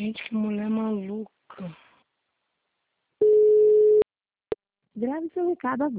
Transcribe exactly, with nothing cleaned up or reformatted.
Gente, que mulher maluca. Grave seu recado agora.